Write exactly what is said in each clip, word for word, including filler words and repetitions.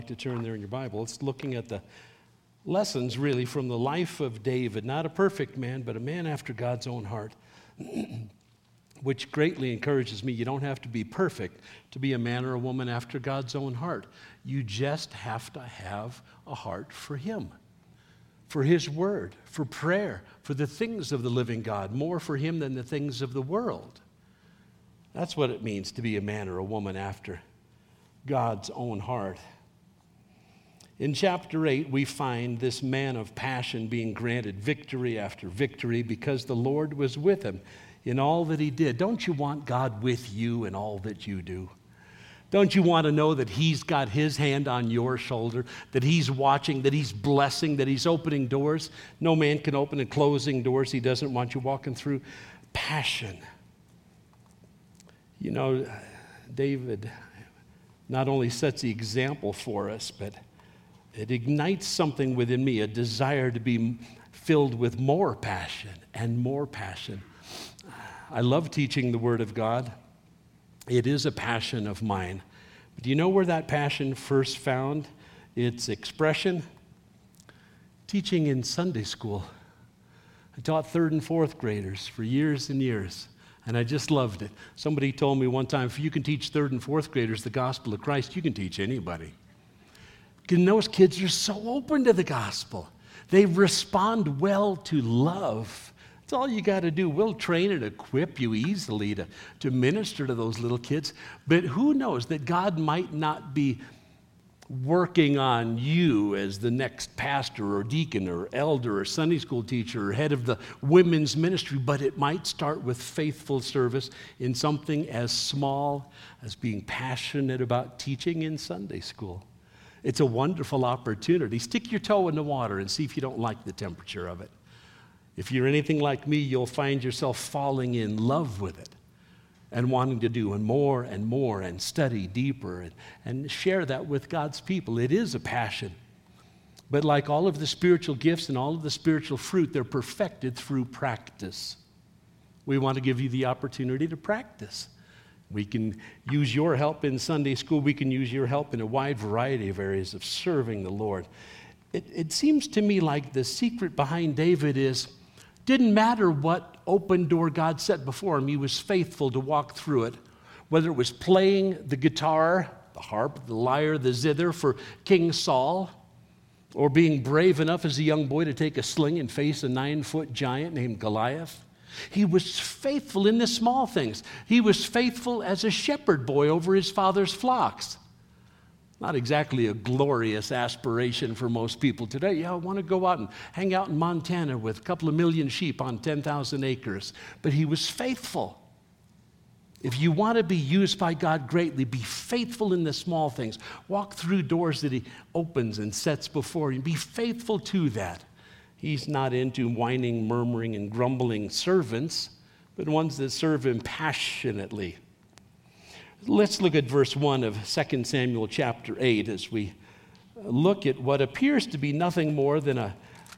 To turn there in your Bible. It's looking at the lessons really from the life of David, not a perfect man, but a man after God's own heart, which greatly encourages me. You don't have to be perfect to be a man or a woman after God's own heart. You just have to have a heart for Him, for His Word, for prayer, for the things of the living God, more for Him than the things of the world. That's what it means to be a man or a woman after God's own heart. In chapter eight, we find this man of passion being granted victory after victory because the Lord was with him in all that he did. Don't you want God with you in all that you do? Don't you want to know that He's got His hand on your shoulder, that He's watching, that He's blessing, that He's opening doors? No man can open and closing doors He doesn't want you walking through. Passion. You know, David not only sets the example for us, but it ignites something within me, a desire to be filled with more passion and more passion. I love teaching the Word of God. It is a passion of mine. But do you know where that passion first found its expression? Teaching in Sunday school. I taught third and fourth graders for years and years, and I just loved it. Somebody told me one time, if you can teach third and fourth graders the gospel of Christ, you can teach anybody. And those kids are so open to the gospel. They respond well to love. That's all you got to do. We'll train and equip you easily to, to minister to those little kids. But who knows that God might not be working on you as the next pastor or deacon or elder or Sunday school teacher or head of the women's ministry, but it might start with faithful service in something as small as being passionate about teaching in Sunday school. It's a wonderful opportunity. Stick your toe in the water and see if you don't like the temperature of it. If you're anything like me, you'll find yourself falling in love with it and wanting to do and more and more and study deeper and, and share that with God's people. It is a passion. But like all of the spiritual gifts and all of the spiritual fruit, they're perfected through practice. We want to give you the opportunity to practice. We can use your help in Sunday school. We can use your help in a wide variety of areas of serving the Lord. It, it seems to me like the secret behind David is, didn't matter what open door God set before him, he was faithful to walk through it. Whether it was playing the guitar, the harp, the lyre, the zither for King Saul, or being brave enough as a young boy to take a sling and face a nine-foot giant named Goliath. He was faithful in the small things. He was faithful as a shepherd boy over his father's flocks. Not exactly a glorious aspiration for most people today. Yeah, I want to go out and hang out in Montana with a couple of million sheep on ten thousand acres. But he was faithful. If you want to be used by God greatly, be faithful in the small things. Walk through doors that He opens and sets before you. Be faithful to that. He's not into whining, murmuring, and grumbling servants, but ones that serve Him passionately. Let's look at verse one of Second Samuel chapter eight as we look at what appears to be nothing more than a,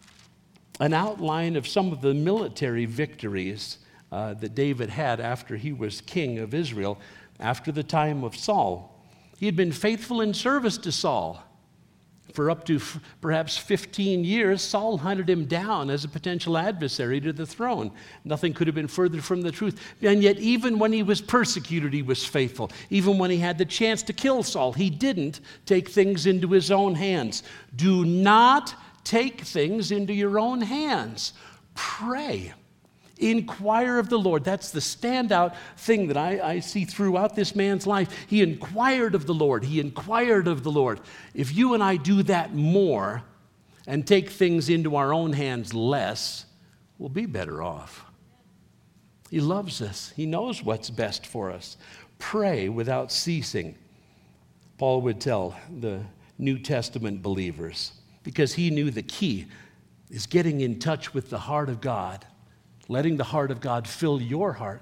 an outline of some of the military victories uh, that David had after he was king of Israel, after the time of Saul. He had been faithful in service to Saul. For up to f- perhaps fifteen years, Saul hunted him down as a potential adversary to the throne. Nothing could have been further from the truth. And yet, even when he was persecuted, he was faithful. Even when he had the chance to kill Saul, he didn't take things into his own hands. Do not take things into your own hands. Pray. Inquire of the Lord. That's the standout thing that I, I see throughout this man's life. He inquired of the Lord. He inquired of the Lord. If you and I do that more and take things into our own hands less, we'll be better off. He loves us. He knows what's best for us. Pray without ceasing, Paul would tell the New Testament believers, because he knew the key is getting in touch with the heart of God. Letting the heart of God fill your heart.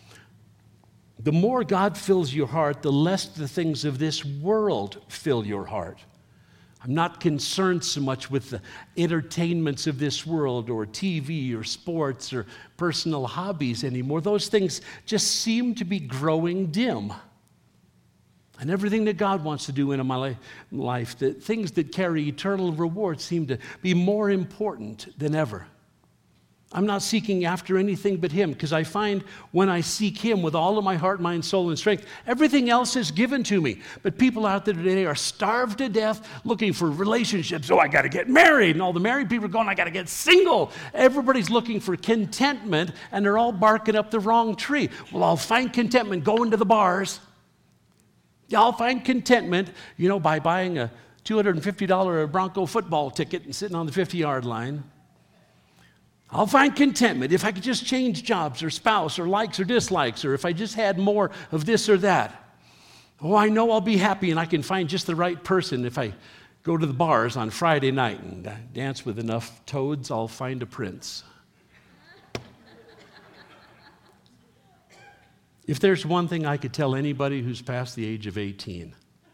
The more God fills your heart, the less the things of this world fill your heart. I'm not concerned so much with the entertainments of this world or T V or sports or personal hobbies anymore. Those things just seem to be growing dim. And everything that God wants to do in my life, the things that carry eternal reward seem to be more important than ever. I'm not seeking after anything but Him, because I find when I seek Him with all of my heart, mind, soul, and strength, everything else is given to me. But people out there today are starved to death looking for relationships. Oh, I got to get married. And all the married people are going, I got to get single. Everybody's looking for contentment, and they're all barking up the wrong tree. Well, I'll find contentment going to the bars. Yeah, I'll find contentment, you know, by buying a two hundred fifty dollars Bronco football ticket and sitting on the fifty-yard line. I'll find contentment if I could just change jobs or spouse or likes or dislikes, or if I just had more of this or that. Oh, I know I'll be happy and I can find just the right person if I go to the bars on Friday night and dance with enough toads, I'll find a prince. If there's one thing I could tell anybody who's past the age of eighteen,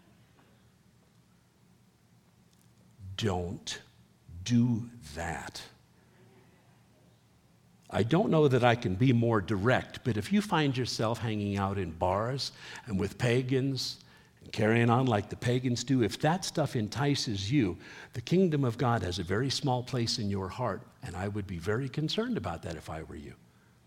don't do that. I don't know that I can be more direct, but if you find yourself hanging out in bars and with pagans and carrying on like the pagans do, if that stuff entices you, the kingdom of God has a very small place in your heart, and I would be very concerned about that if I were you.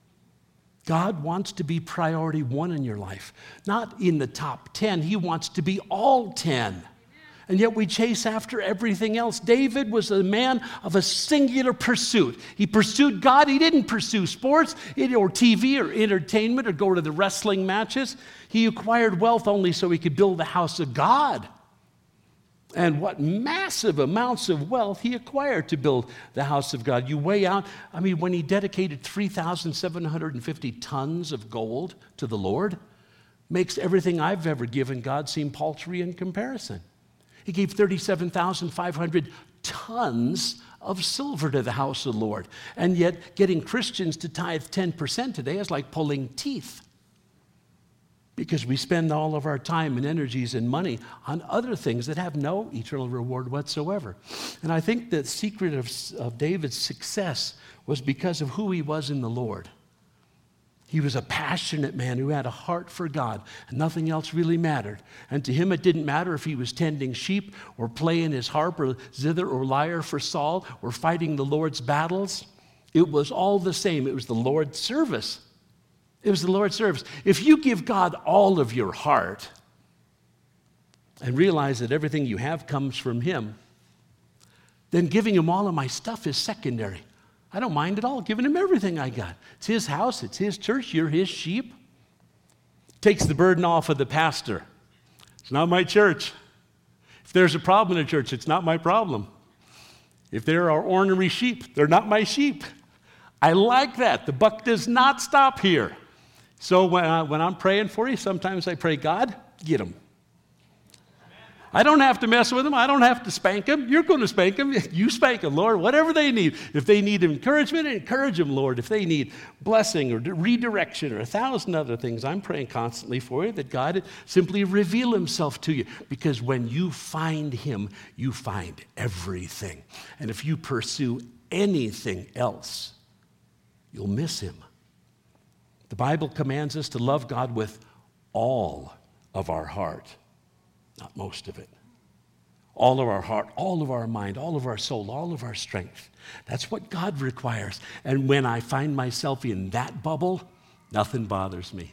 God wants to be priority one in your life, not in the top ten. He wants to be all ten. And yet we chase after everything else. David was a man of a singular pursuit. He pursued God. He didn't pursue sports or T V or entertainment or go to the wrestling matches. He acquired wealth only so he could build the house of God. And what massive amounts of wealth he acquired to build the house of God. You weigh out, I mean, when he dedicated three thousand seven hundred fifty tons of gold to the Lord, makes everything I've ever given God seem paltry in comparison. He gave thirty-seven thousand five hundred tons of silver to the house of the Lord. And yet getting Christians to tithe ten percent today is like pulling teeth, because we spend all of our time and energies and money on other things that have no eternal reward whatsoever. And I think the secret of, of David's success was because of who he was in the Lord. He was a passionate man who had a heart for God, and nothing else really mattered. And to him, it didn't matter if he was tending sheep or playing his harp or zither or lyre for Saul or fighting the Lord's battles. It was all the same. It was the Lord's service. It was the Lord's service. If you give God all of your heart and realize that everything you have comes from Him, then giving Him all of my stuff is secondary. I don't mind at all giving Him everything I got. It's His house. It's His church. You're His sheep. Takes the burden off of the pastor. It's not my church. If there's a problem in a church, it's not my problem. If there are ornery sheep, they're not my sheep. I like that. The buck does not stop here. So when, I, when I'm praying for you, sometimes I pray, God, get them. I don't have to mess with them. I don't have to spank them. You're going to spank them. You spank them, Lord, whatever they need. If they need encouragement, encourage them, Lord. If they need blessing or redirection or a thousand other things, I'm praying constantly for you that God simply reveal Himself to you. Because when you find Him, you find everything. And if you pursue anything else, you'll miss Him. The Bible commands us to love God with all of our heart. Not most of it. All of our heart, all of our mind, all of our soul, all of our strength. That's what God requires. And when I find myself in that bubble, nothing bothers me.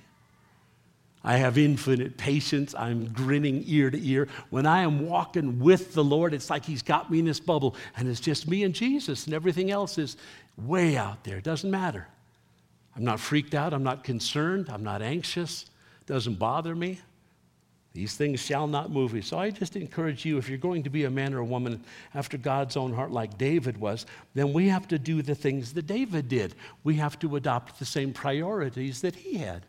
I have infinite patience. I'm grinning ear to ear. When I am walking with the Lord, it's like He's got me in this bubble, and it's just me and Jesus, and everything else is way out there. It doesn't matter. I'm not freaked out. I'm not concerned. I'm not anxious. It doesn't bother me. These things shall not move you. So I just encourage you, if you're going to be a man or a woman after God's own heart like David was, then we have to do the things that David did. We have to adopt the same priorities that he had.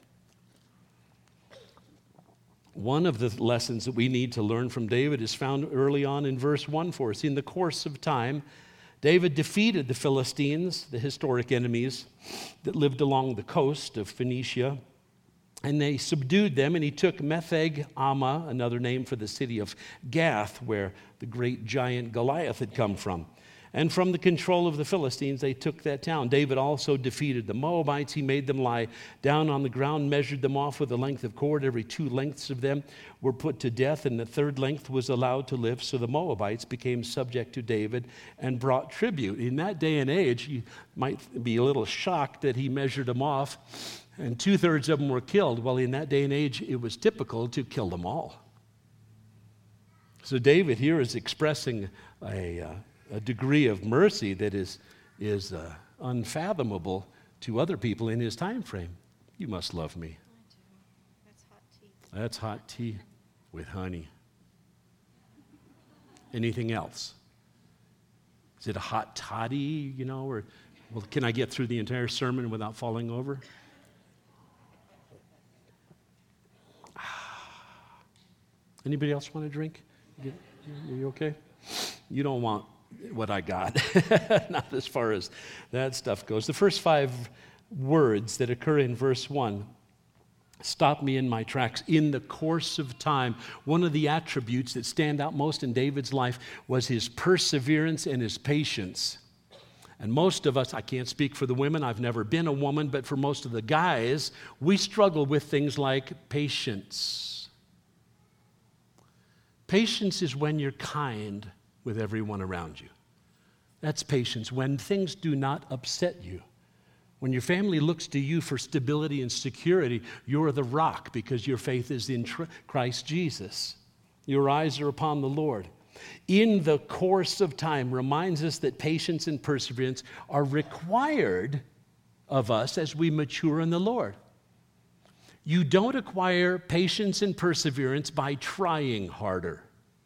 One of the lessons that we need to learn from David is found early on in verse one for us. In the course of time, David defeated the Philistines, the historic enemies that lived along the coast of Phoenicia. And they subdued them, and he took Metheg Ammah, another name for the city of Gath, where the great giant Goliath had come from. And from the control of the Philistines, they took that town. David also defeated the Moabites. He made them lie down on the ground, measured them off with a length of cord. Every two lengths of them were put to death, and the third length was allowed to live. So the Moabites became subject to David and brought tribute. In that day and age, you might be a little shocked that he measured them off, and two-thirds of them were killed. Well, in that day and age, it was typical to kill them all. So David here is expressing a... Uh, a degree of mercy that is, is uh, unfathomable to other people in his time frame. You must love me. I do. That's hot tea. That's hot tea with honey. Anything else? Is it a hot toddy, you know, or well, can I get through the entire sermon without falling over? Anybody else want a drink? You, you okay? You don't want what I got, not as far as that stuff goes. The first five words that occur in verse one stop me in my tracks. In the course of time, one of the attributes that stand out most in David's life was his perseverance and his patience. And most of us, I can't speak for the women, I've never been a woman, but for most of the guys, we struggle with things like patience. Patience is when you're kind with everyone around you. That's patience. When things do not upset you. When your family looks to you for stability and security, you're the rock because your faith is in Christ Jesus. Your eyes are upon the Lord. In the course of time reminds us that patience and perseverance are required of us as we mature in the Lord. You don't acquire patience and perseverance by trying harder.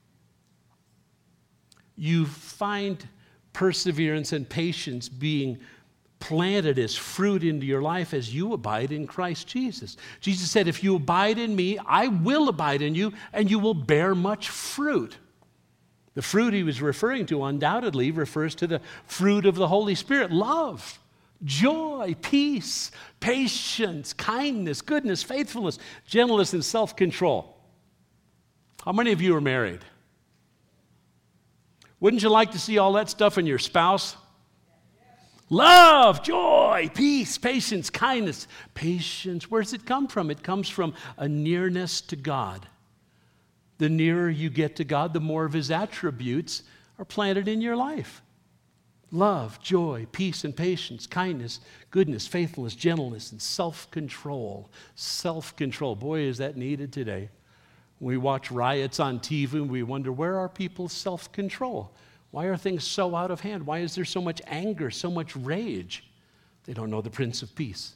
You find perseverance and patience being planted as fruit into your life as you abide in Christ Jesus. Jesus said, if you abide in me, I will abide in you, and you will bear much fruit. The fruit he was referring to undoubtedly refers to the fruit of the Holy Spirit: love, joy, peace, patience, kindness, goodness, faithfulness, gentleness, and self-control. How many of you are married? Wouldn't you like to see all that stuff in your spouse? Love, joy, peace, patience, kindness. Patience, where does it come from? It comes from a nearness to God. The nearer you get to God, the more of his attributes are planted in your life. Love, joy, peace, and patience, kindness, goodness, faithfulness, gentleness, and self-control. Self-control. Boy, is that needed today. We watch riots on T V and we wonder, where are people's self-control? Why are things so out of hand? Why is there so much anger, so much rage? They don't know the Prince of Peace.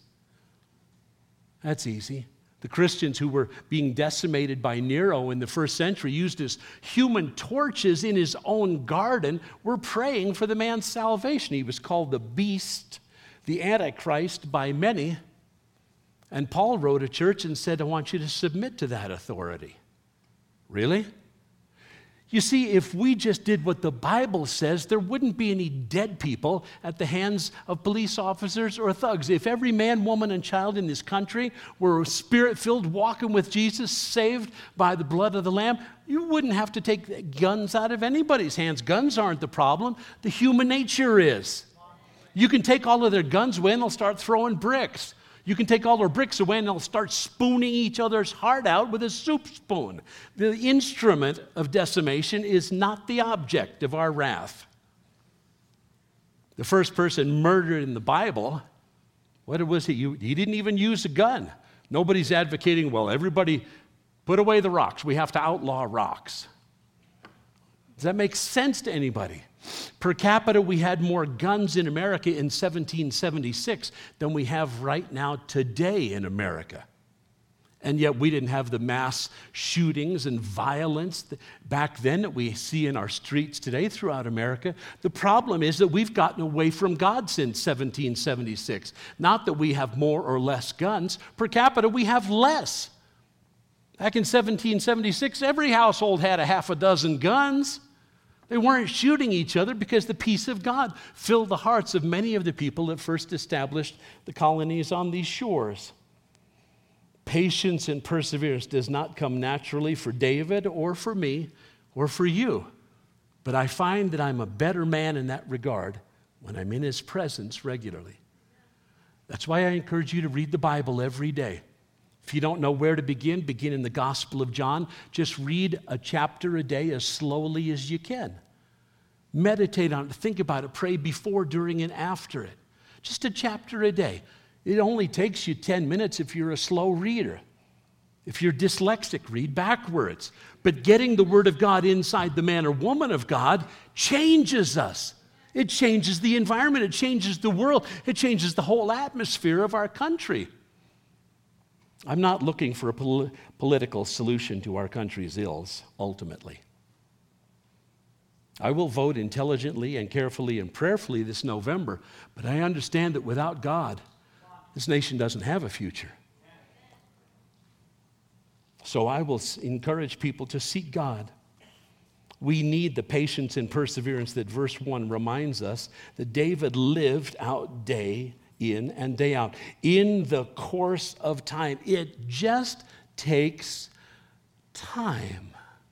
That's easy. The Christians who were being decimated by Nero in the first century, used as human torches in his own garden, were praying for the man's salvation. He was called the beast, the Antichrist by many. And Paul wrote a church and said, I want you to submit to that authority. Really? You see, if we just did what the Bible says, there wouldn't be any dead people at the hands of police officers or thugs. If every man, woman, and child in this country were spirit-filled, walking with Jesus, saved by the blood of the Lamb, you wouldn't have to take guns out of anybody's hands. Guns aren't the problem. The human nature is. You can take all of their guns away and they'll start throwing bricks. You can take all their bricks away and they'll start spooning each other's heart out with a soup spoon. The instrument of decimation is not the object of our wrath. The first person murdered in the Bible, what was he? He didn't even use a gun. Nobody's advocating, well, everybody put away the rocks. We have to outlaw rocks. Does that make sense to anybody? Per capita, we had more guns in America in seventeen seventy-six than we have right now today in America. And yet we didn't have the mass shootings and violence back then that we see in our streets today throughout America. The problem is that we've gotten away from God since seventeen seventy-six. Not that we have more or less guns. Per capita, we have less. Back in seventeen seventy-six, every household had a half a dozen guns. They weren't shooting each other because the peace of God filled the hearts of many of the people that first established the colonies on these shores. Patience and perseverance does not come naturally for David or for me or for you. But I find that I'm a better man in that regard when I'm in his presence regularly. That's why I encourage you to read the Bible every day. If you don't know where to begin, begin in the Gospel of John. Just read a chapter a day as slowly as you can. Meditate on it, think about it, pray before, during, and after it. Just a chapter a day. It only takes you ten minutes if you're a slow reader. If you're dyslexic, read backwards. But getting the Word of God inside the man or woman of God changes us. It changes the environment. It changes the world. It changes the whole atmosphere of our country. I'm not looking for a pol- political solution to our country's ills, ultimately. I will vote intelligently and carefully and prayerfully this November, but I understand that without God, this nation doesn't have a future. So I will encourage people to seek God. We need the patience and perseverance that verse one reminds us that David lived out day in and day out. In the course of time, it just takes time.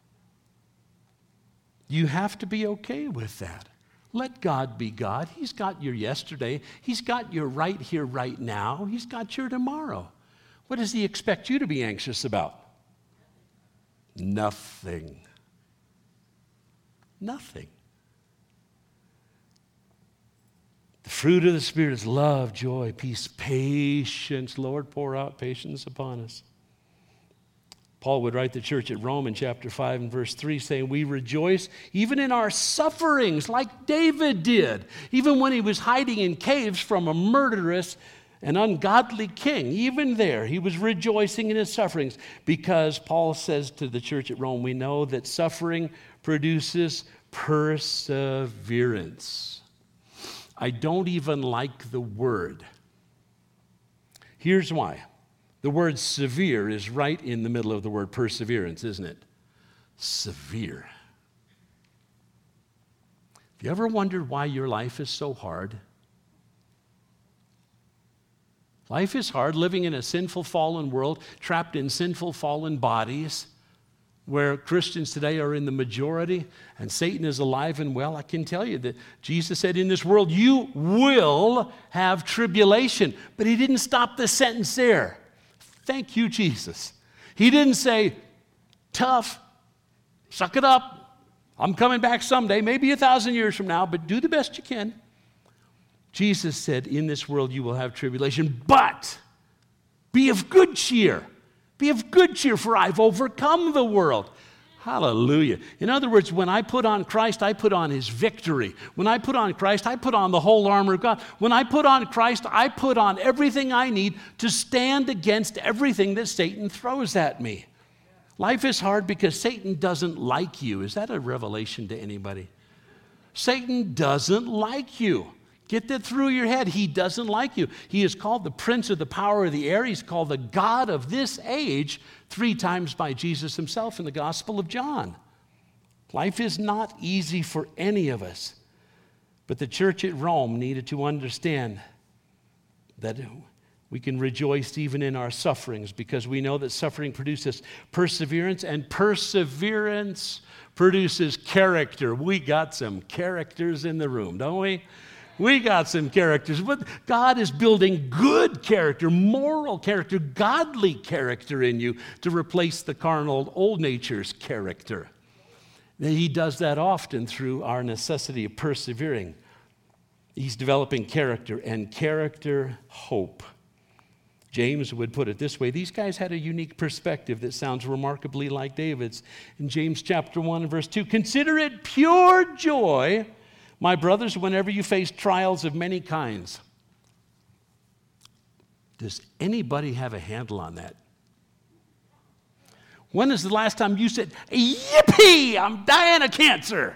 You have to be okay with that. Let God be God. He's got your yesterday. He's got your right here, right now. He's got your tomorrow. What does he expect you to be anxious about? Nothing. Nothing. The fruit of the Spirit is love, joy, peace, patience. Lord, pour out patience upon us. Paul would write the church at Rome in chapter five and verse three saying, we rejoice even in our sufferings like David did, even when he was hiding in caves from a murderous and ungodly king. Even there, he was rejoicing in his sufferings because Paul says to the church at Rome, we know that suffering produces perseverance. I don't even like the word. Here's why. The word severe is right in the middle of the word perseverance, isn't it? Severe. Have you ever wondered why your life is so hard? Life is hard, living in a sinful, fallen world, trapped in sinful, fallen bodies, where Christians today are in the majority, and Satan is alive and well. I can tell you that Jesus said, in this world, you will have tribulation. But he didn't stop the sentence there. Thank you, Jesus. He didn't say, tough, suck it up. I'm coming back someday, maybe a thousand years from now, but do the best you can. Jesus said, in this world you will have tribulation, but be of good cheer. Be of good cheer, for I've overcome the world. Hallelujah. In other words, when I put on Christ, I put on his victory. When I put on Christ, I put on the whole armor of God. When I put on Christ, I put on everything I need to stand against everything that Satan throws at me. Life is hard because Satan doesn't like you. Is that a revelation to anybody? Satan doesn't like you. Get that through your head. He doesn't like you. He is called the prince of the power of the air. He's called the god of this age three times by Jesus himself in the Gospel of John. Life is not easy for any of us. But the church at Rome needed to understand that we can rejoice even in our sufferings because we know that suffering produces perseverance, and perseverance produces character. We got some characters in the room, don't we? We got some characters, but God is building good character, moral character, godly character in you to replace the carnal old nature's character. He does that often through our necessity of persevering. He's developing character, and character, hope. James would put it this way. These guys had a unique perspective that sounds remarkably like David's. In James chapter one and verse two, consider it pure joy, my brothers, whenever you face trials of many kinds. Does anybody have a handle on that? When is the last time you said, yippee, I'm dying of cancer?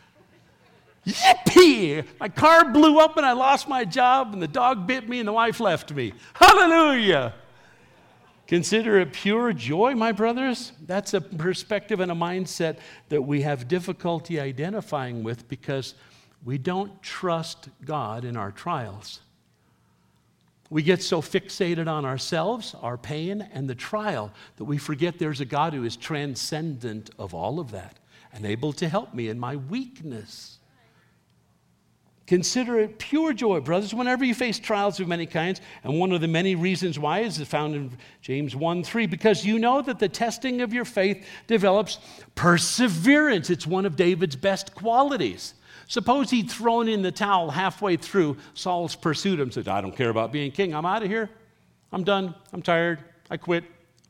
Yippee, my car blew up and I lost my job and the dog bit me and the wife left me. Hallelujah. Consider it pure joy, my brothers. That's a perspective and a mindset that we have difficulty identifying with because we don't trust God in our trials. We get so fixated on ourselves, our pain, and the trial that we forget there's a God who is transcendent of all of that. and able to help me in my weakness. Consider it pure joy, brothers, whenever you face trials of many kinds. And one of the many reasons why is found in James one three, because you know that the testing of your faith develops perseverance. It's one of David's best qualities. Suppose he'd thrown in the towel halfway through Saul's pursuit and said, I don't care about being king. I'm out of here. I'm done. I'm tired. I quit.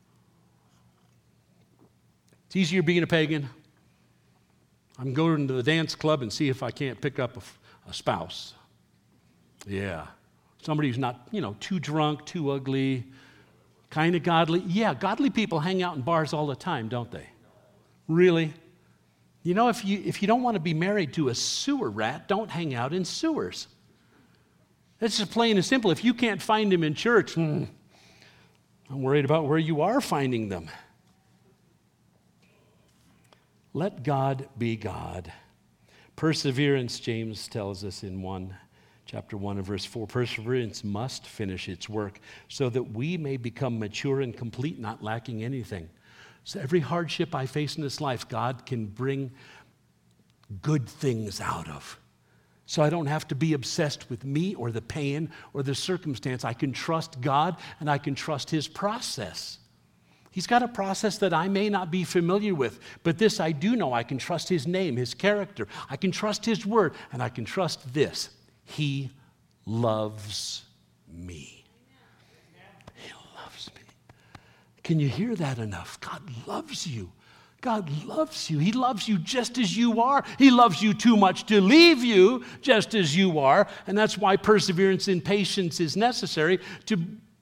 It's easier being a pagan. I'm going to the dance club and see if I can't pick up a A spouse. Yeah. Somebody who's not, you know, too drunk, too ugly, kind of godly. Yeah, godly people hang out in bars all the time, don't they? Really? You know, if you if you don't want to be married to a sewer rat, don't hang out in sewers. It's just plain and simple. If you can't find them in church, hmm, I'm worried about where you are finding them. Let God be God. Perseverance, James tells us in one, chapter one and verse four, perseverance must finish its work so that we may become mature and complete, not lacking anything. So every hardship I face in this life, God can bring good things out of. So I don't have to be obsessed with me or the pain or the circumstance. I can trust God and I can trust His process. He's got a process that I may not be familiar with, but this I do know. I can trust His name, His character. I can trust His word, and I can trust this. He loves me. He loves me. Can you hear that enough? God loves you. God loves you. He loves you just as you are. He loves you too much to leave you just as you are, and that's why perseverance and patience is necessary to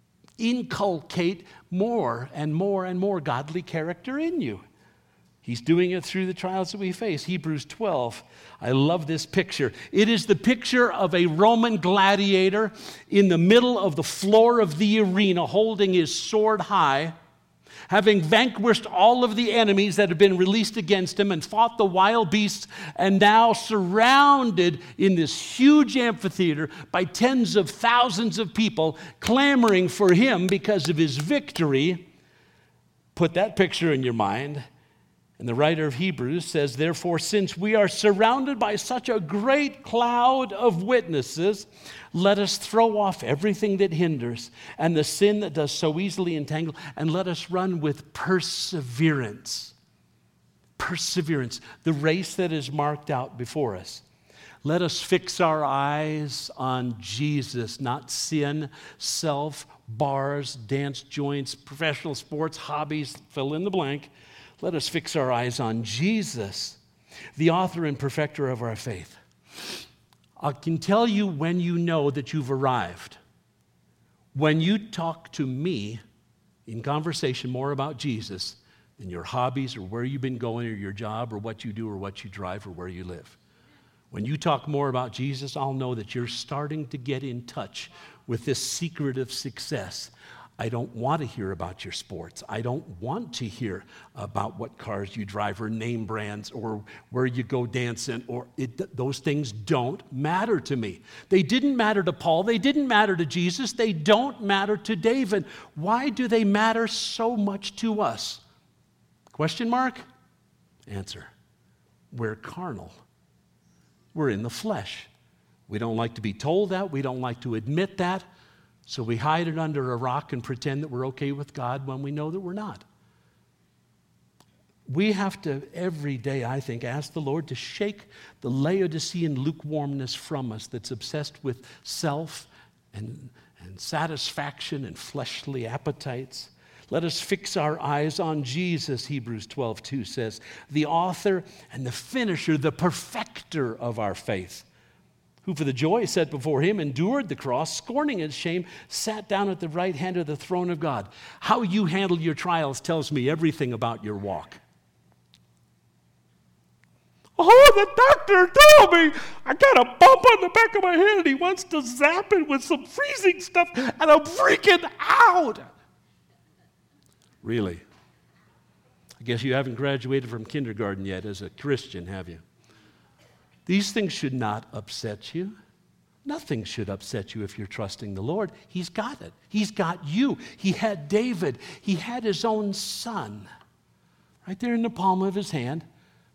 inculcate more and more and more godly character in you. He's doing it through the trials that we face. Hebrews twelve, I love this picture. It is the picture of a Roman gladiator in the middle of the floor of the arena holding his sword high, having vanquished all of the enemies that have been released against him and fought the wild beasts, and now surrounded in this huge amphitheater by tens of thousands of people clamoring for him because of his victory. Put that picture in your mind. And the writer of Hebrews says, therefore, since we are surrounded by such a great cloud of witnesses, let us throw off everything that hinders and the sin that does so easily entangle, and let us run with perseverance. Perseverance, the race that is marked out before us. Let us fix our eyes on Jesus, not sin, self, bars, dance joints, professional sports, hobbies, fill in the blank. Let us fix our eyes on Jesus, the author and perfecter of our faith. I can tell you when you know that you've arrived. When you talk to me in conversation more about Jesus than your hobbies or where you've been going or your job or what you do or what you drive or where you live. When you talk more about Jesus, I'll know that you're starting to get in touch with this secret of success. I don't want to hear about your sports. I don't want to hear about what cars you drive or name brands or where you go dancing. Or it, those things don't matter to me. They didn't matter to Paul. They didn't matter to Jesus. They don't matter to David. Why do they matter so much to us? Question mark? Answer. We're carnal. We're in the flesh. We don't like to be told that. We don't like to admit that. So we hide it under a rock and pretend that we're okay with God when we know that we're not. We have to, every day, I think, ask the Lord to shake the Laodicean lukewarmness from us that's obsessed with self and, and satisfaction and fleshly appetites. Let us fix our eyes on Jesus, Hebrews twelve two says, the author and the finisher, the perfecter of our faith, who for the joy set before him endured the cross, scorning its shame, sat down at the right hand of the throne of God. How you handle your trials tells me everything about your walk. Oh, the doctor told me I got a bump on the back of my head and he wants to zap it with some freezing stuff and I'm freaking out. Really? I guess you haven't graduated from kindergarten yet as a Christian, have you? These things should not upset you. Nothing should upset you if you're trusting the Lord. He's got it. He's got you. He had David. He had his own son right there in the palm of his hand.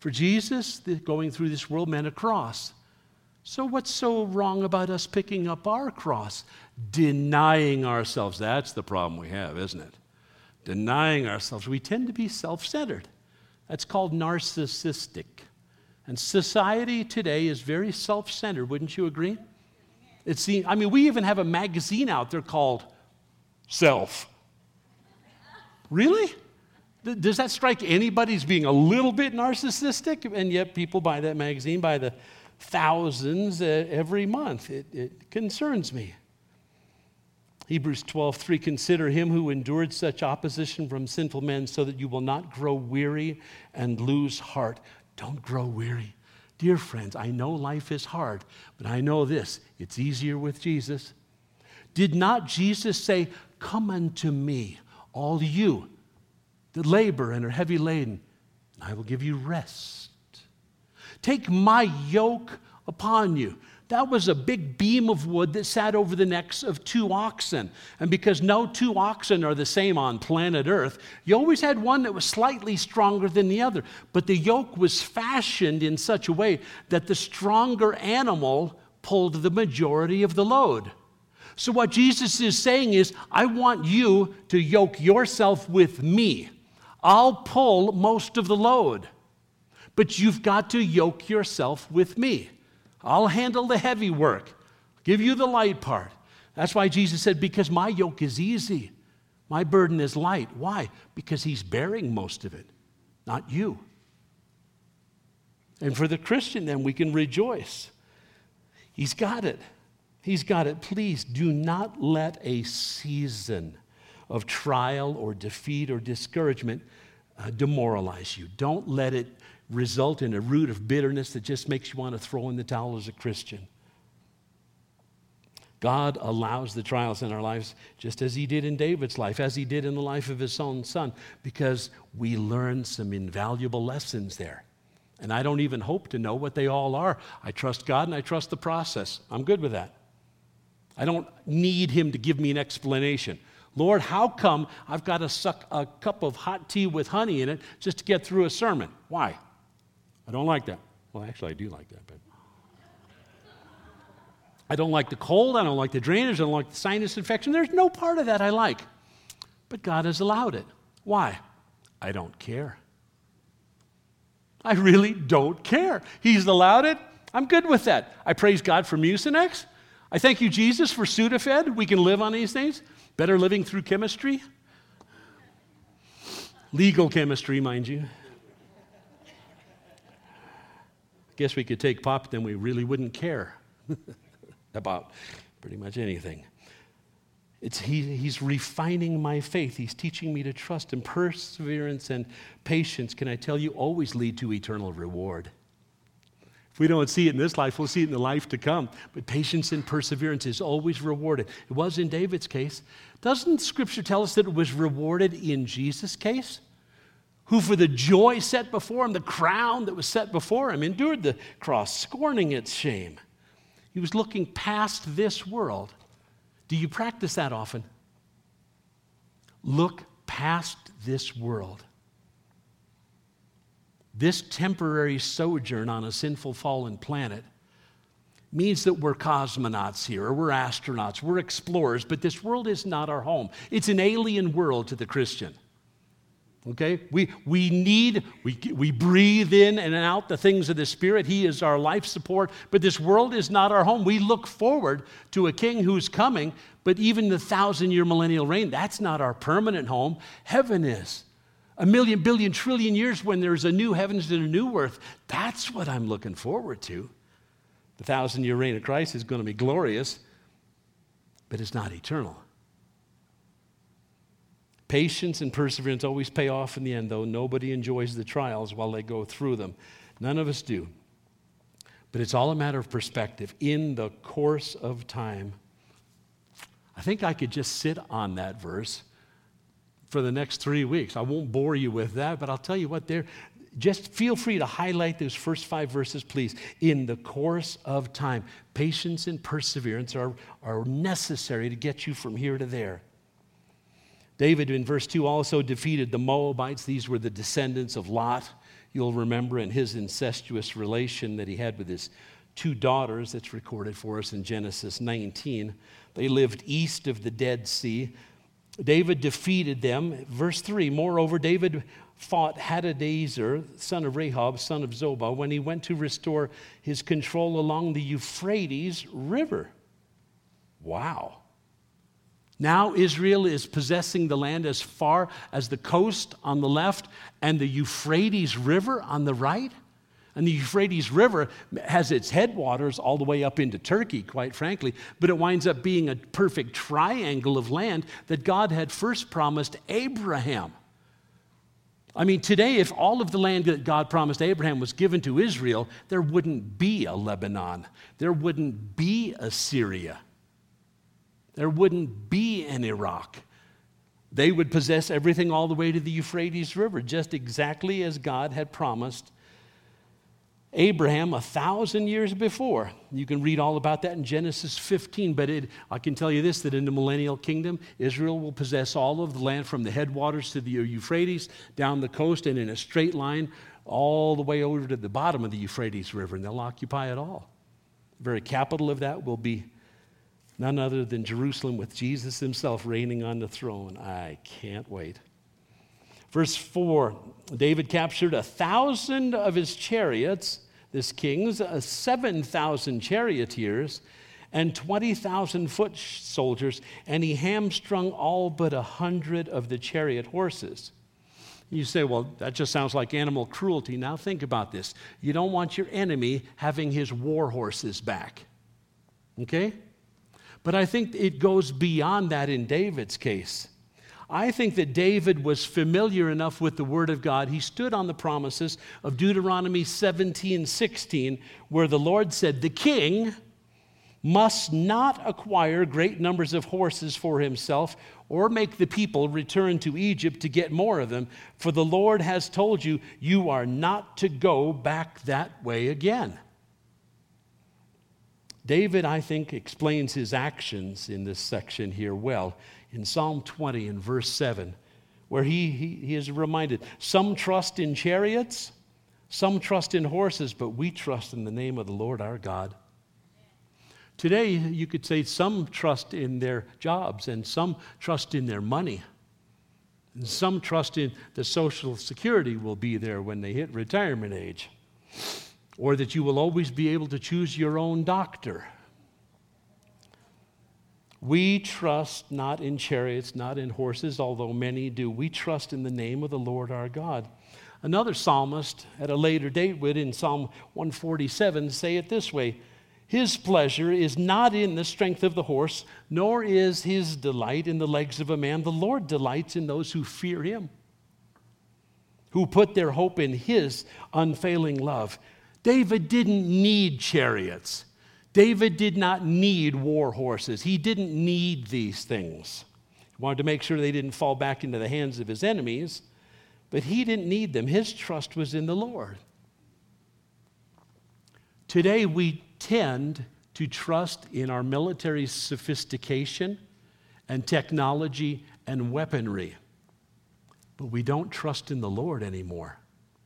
For Jesus, the going through this world meant a cross. So what's so wrong about us picking up our cross? Denying ourselves. That's the problem we have, isn't it? Denying ourselves. We tend to be self-centered. That's called narcissistic. And society today is very self-centered, wouldn't you agree? It's the, I mean, we even have a magazine out there called Self. Really? Does that strike anybody as being a little bit narcissistic? And yet people buy that magazine by the thousands uh, every month. It, it concerns me. Hebrews twelve three, consider him who endured such opposition from sinful men so that you will not grow weary and lose heart. Don't grow weary. Dear friends, I know life is hard, but I know this, it's easier with Jesus. Did not Jesus say, come unto me, all you that labor and are heavy laden, and I will give you rest. Take my yoke upon you. That was a big beam of wood that sat over the necks of two oxen. And because no two oxen are the same on planet Earth, you always had one that was slightly stronger than the other. But the yoke was fashioned in such a way that the stronger animal pulled the majority of the load. So what Jesus is saying is, I want you to yoke yourself with me. I'll pull most of the load, but you've got to yoke yourself with me. I'll handle the heavy work, give you the light part. That's why Jesus said, because my yoke is easy, my burden is light. Why? Because he's bearing most of it, not you. And for the Christian, then, we can rejoice. He's got it. He's got it. Please do not let a season of trial or defeat or discouragement uh, demoralize you. Don't let it result in a root of bitterness that just makes you want to throw in the towel as a Christian. God allows the trials in our lives just as he did in David's life, as he did in the life of his own son, because we learn some invaluable lessons there. And I don't even hope to know what they all are. I trust God and I trust the process. I'm good with that. I don't need him to give me an explanation. Lord, how come I've got to suck a cup of hot tea with honey in it just to get through a sermon? Why? I don't like that. Well, actually, I do like that, but I don't like the cold. I don't like the drainage. I don't like the sinus infection. There's no part of that I like. But God has allowed it. Why? I don't care. I really don't care. He's allowed it. I'm good with that. I praise God for Mucinex. I thank you, Jesus, for Sudafed. We can live on these things. Better living through chemistry. Legal chemistry, mind you. Guess we could take pop, then we really wouldn't care about pretty much anything. It's he, he's refining my faith. He's teaching me to trust him. Perseverance and patience, can I tell you, always lead to eternal reward. If we don't see it in this life, we'll see it in the life to come. But patience and perseverance is always rewarded. It was in David's case. Doesn't Scripture tell us that it was rewarded in Jesus' case? Who for the joy set before him, the crown that was set before him, endured the cross, scorning its shame. He was looking past this world. Do you practice that often? Look past this world. This temporary sojourn on a sinful, fallen planet means that we're cosmonauts here, or we're astronauts, we're explorers, but this world is not our home. It's an alien world to the Christian. Okay? We, we need, we, we breathe in and out the things of the Spirit. He is our life support, but this world is not our home. We look forward to a king who's coming, but even the thousand-year millennial reign, that's not our permanent home. Heaven is. A million, billion, trillion years when there's a new heavens and a new earth. That's what I'm looking forward to. The thousand-year reign of Christ is going to be glorious, but it's not eternal. Patience and perseverance always pay off in the end, though. Nobody enjoys the trials while they go through them. None of us do. But it's all a matter of perspective. In the course of time, I think I could just sit on that verse for the next three weeks. I won't bore you with that, but I'll tell you what, there. Just feel free to highlight those first five verses, please. In the course of time, patience and perseverance are, are necessary to get you from here to there. David, in verse two, also defeated the Moabites. These were the descendants of Lot. you'll remember, and his incestuous relation that he had with his two daughters that's recorded for us in Genesis nineteen. They lived east of the Dead Sea. David defeated them. Verse three, moreover, David fought Hadadezer, son of Rehob, son of Zobah, when he went to restore his control along the Euphrates River. Wow. Now Israel is possessing the land as far as the coast on the left and the Euphrates River on the right. And the Euphrates River has its headwaters all the way up into Turkey, quite frankly, but it winds up being a perfect triangle of land that God had first promised Abraham. I mean, today, if all of the land that God promised Abraham was given to Israel, there wouldn't be a Lebanon. There wouldn't be a Syria. There wouldn't be an Iraq. They would possess everything all the way to the Euphrates River, just exactly as God had promised Abraham a thousand years before. You can read all about that in Genesis fifteen, but it, I can tell you this, that in the millennial kingdom, Israel will possess all of the land from the headwaters to the Euphrates, down the coast, and in a straight line all the way over to the bottom of the Euphrates River, and they'll occupy it all. The very capital of that will be none other than Jerusalem, with Jesus himself reigning on the throne. I can't wait. Verse four, David captured a thousand of his chariots, this king's, uh, seven thousand charioteers, and twenty thousand foot soldiers, and he hamstrung all but a hundred of the chariot horses. You say, well, that just sounds like animal cruelty. Now think about this. You don't want your enemy having his war horses back. Okay? But I think it goes beyond that in David's case. I think that David was familiar enough with the Word of God. He stood on the promises of Deuteronomy seventeen sixteen, where the Lord said, the king must not acquire great numbers of horses for himself or make the people return to Egypt to get more of them, for the Lord has told you, you are not to go back that way again. David, I think, explains his actions in this section here well. In Psalm twenty and verse seven, where he, he, he is reminded, some trust in chariots, some trust in horses, but we trust in the name of the Lord our God. Today, you could say some trust in their jobs, and some trust in their money, and some trust in the Social Security will be there when they hit retirement age, or that you will always be able to choose your own doctor. We trust not in chariots, not in horses, although many do. We trust in the name of the Lord our God. Another psalmist at a later date would, in Psalm one forty-seven, say it this way, his pleasure is not in the strength of the horse, nor is his delight in the legs of a man. The Lord delights in those who fear him, who put their hope in his unfailing love. David didn't need chariots. David did not need war horses. He didn't need these things. He wanted to make sure they didn't fall back into the hands of his enemies, but he didn't need them. His trust was in the Lord. Today, we tend to trust in our military sophistication and technology and weaponry, but we don't trust in the Lord anymore.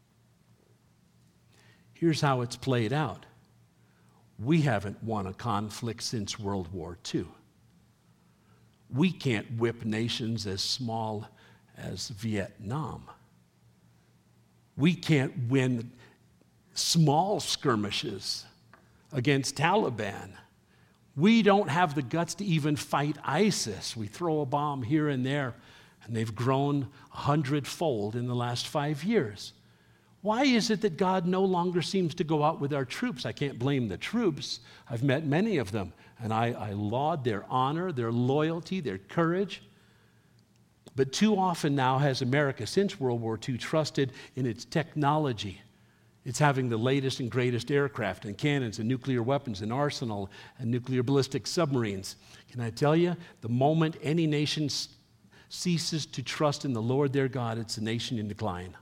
Here's how it's played out. We haven't won a conflict since World War Two. We can't whip nations as small as Vietnam. We can't win small skirmishes against Taliban. We don't have the guts to even fight ISIS. We throw a bomb here and there, and they've grown a hundredfold in the last five years. Why is it that God no longer seems to go out with our troops? I can't blame the troops. I've met many of them, and I, I laud their honor, their loyalty, their courage. But too often now has America, since World War Two, trusted in its technology. It's having the latest and greatest aircraft and cannons and nuclear weapons and arsenal and nuclear ballistic submarines. Can I tell you, the moment any nation ceases to trust in the Lord their God, it's a nation in decline.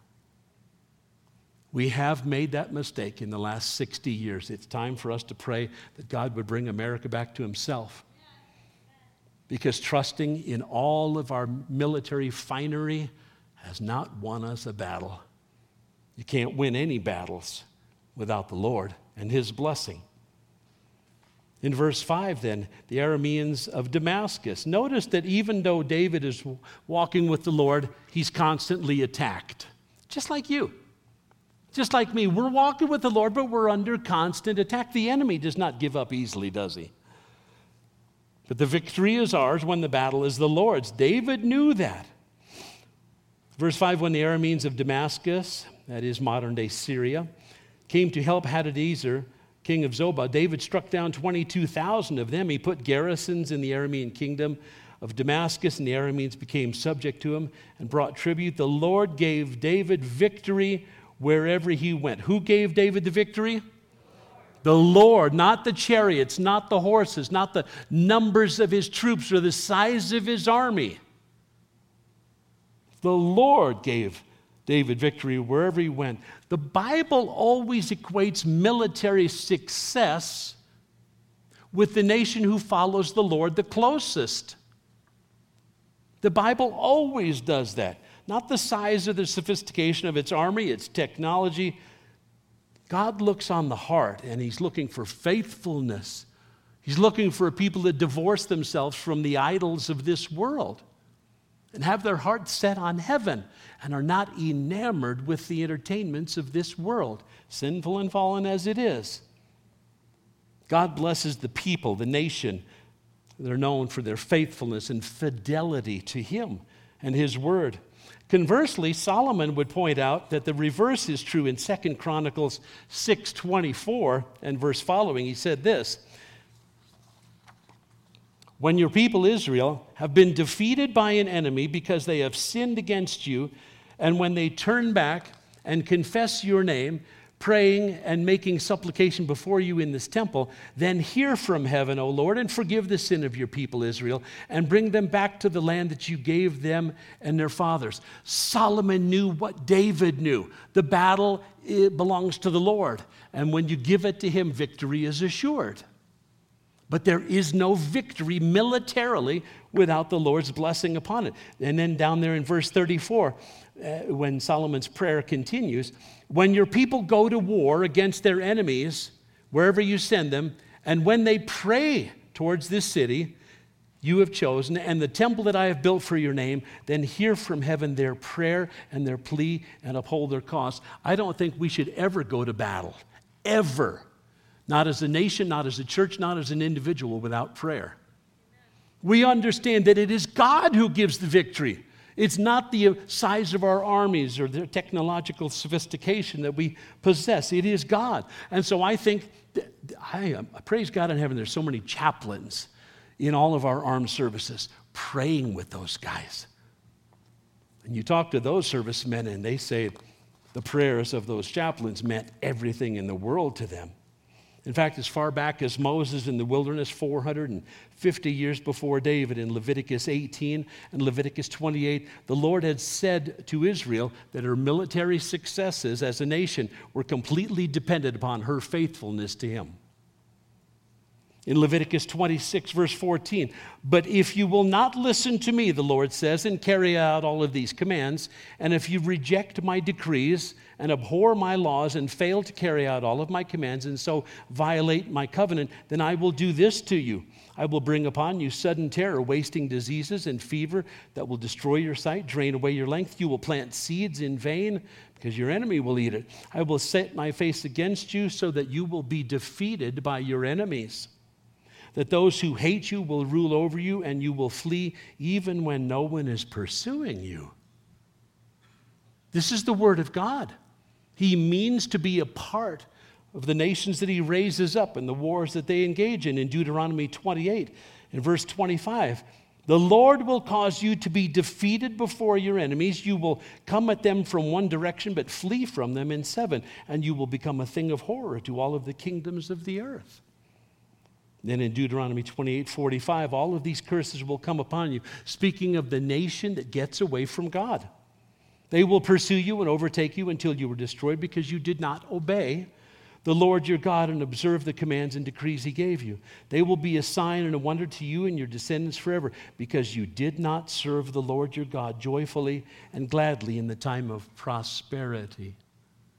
We have made that mistake in the last sixty years. It's time for us to pray that God would bring America back to himself. Because trusting in all of our military finery has not won us a battle. You can't win any battles without the Lord and his blessing. In verse five, then, the Arameans of Damascus. Notice that even though David is walking with the Lord, he's constantly attacked. Just like you. Just like me. We're walking with the Lord, but we're under constant attack. The enemy does not give up easily, does he? But the victory is ours when the battle is the Lord's. David knew that. Verse five, when the Arameans of Damascus, that is modern-day Syria, came to help Hadadezer, king of Zobah, David struck down twenty-two thousand of them. He put garrisons in the Aramean kingdom of Damascus, and the Arameans became subject to him and brought tribute. The Lord gave David victory wherever he went. Who gave David the victory? The Lord, not the chariots, not the horses, not the numbers of his troops or the size of his army. The Lord gave David victory wherever he went. The Bible always equates military success with the nation who follows the Lord the closest. The Bible always does that. Not the size or the sophistication of its army, its technology. God looks on the heart, and he's looking for faithfulness. He's looking for people that divorce themselves from the idols of this world and have their hearts set on heaven and are not enamored with the entertainments of this world, sinful and fallen as it is. God blesses the people, the nation. They're known for their faithfulness and fidelity to him and his word. Conversely, Solomon would point out that the reverse is true in Second Chronicles six twenty-four and verse following. He said this, when your people Israel have been defeated by an enemy because they have sinned against you, and when they turn back and confess your name, praying and making supplication before you in this temple, then hear from heaven, O Lord, and forgive the sin of your people Israel, and bring them back to the land that you gave them and their fathers. Solomon knew what David knew. The battle, it belongs to the Lord, and when you give it to him, victory is assured. But there is no victory militarily without the Lord's blessing upon it. And then down there in verse thirty-four, uh, when Solomon's prayer continues, when your people go to war against their enemies, wherever you send them, and when they pray towards this city you have chosen, and the temple that I have built for your name, then hear from heaven their prayer and their plea and uphold their cause. I don't think we should ever go to battle, ever. Not as a nation, not as a church, not as an individual without prayer. We understand that it is God who gives the victory. It's not the size of our armies or the technological sophistication that we possess. It is God. And so I think, that, I, I praise God in heaven, there's so many chaplains in all of our armed services praying with those guys. And you talk to those servicemen and they say the prayers of those chaplains meant everything in the world to them. In fact, as far back as Moses in the wilderness, four hundred fifty years before David, in Leviticus eighteen and Leviticus twenty-eight, the Lord had said to Israel that her military successes as a nation were completely dependent upon her faithfulness to him. In Leviticus twenty-six, verse fourteen, but if you will not listen to me, the Lord says, and carry out all of these commands, and if you reject my decrees and abhor my laws and fail to carry out all of my commands and so violate my covenant, then I will do this to you. I will bring upon you sudden terror, wasting diseases and fever that will destroy your sight, drain away your length. You will plant seeds in vain because your enemy will eat it. I will set my face against you so that you will be defeated by your enemies, that those who hate you will rule over you and you will flee even when no one is pursuing you. This is the word of God. He means to be a part of the nations that he raises up and the wars that they engage in. In Deuteronomy twenty-eight, in verse twenty-five, the Lord will cause you to be defeated before your enemies. You will come at them from one direction, but flee from them in seven, and you will become a thing of horror to all of the kingdoms of the earth. Then in Deuteronomy twenty-eight forty-five, all of these curses will come upon you, speaking of the nation that gets away from God. They will pursue you and overtake you until you are destroyed because you did not obey the Lord your God and observe the commands and decrees he gave you. They will be a sign and a wonder to you and your descendants forever because you did not serve the Lord your God joyfully and gladly in the time of prosperity.